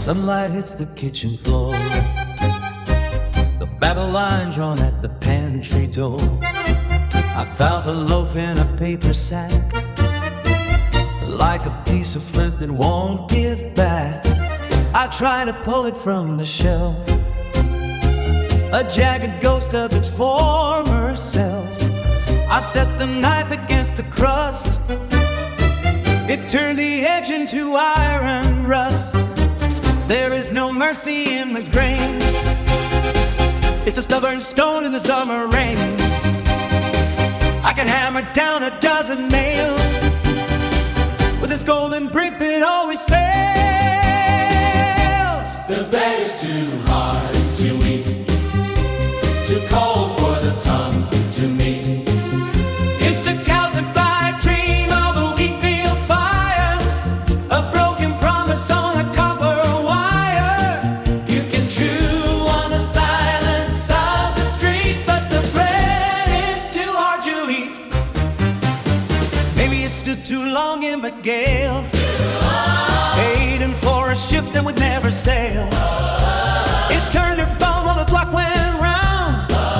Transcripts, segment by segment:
Sunlight hits the kitchen floor, the battle line drawn at the pantry door. I found the loaf in a paper sack, like a piece of flint that won't give back. I try to pull it from the shelf, a jagged ghost of its former self. I set the knife against the crust, it turned the edge into iron rust. There is no mercy in the grain, it's a stubborn stone in the summer rain. I can hammer down a dozen nails with this golden brick that always fails. The bed is too hard to eat, too cold for the tongue to meet. It's a calcified dream of a wheat field fire, a broken promise on a copper wire. You can chew on the silence of the street, but the bread is too hard to eat. Maybe it stood too long in the gale, waiting for a ship that would never sail. It turned her bow while the clock went round,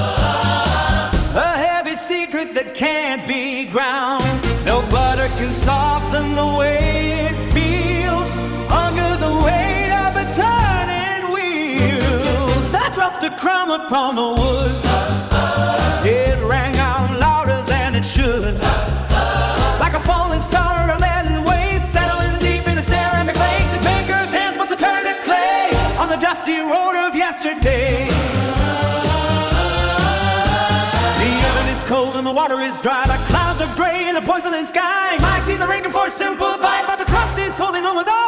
a heavy secret that can't be ground. No butter can soften the way it feels under the weight of the turning wheels. I dropped a crumb upon the wood, it rang out louder than it should, like a falling star or a leaden weight settling deep in a ceramic lake. The baker's hands must have turned to clay on the dusty road of yesterday. The oven is cold and the water is dry, the clouds are gray in a poisonous sky. Might see the rain for a simple bite, but the crust is holding on with all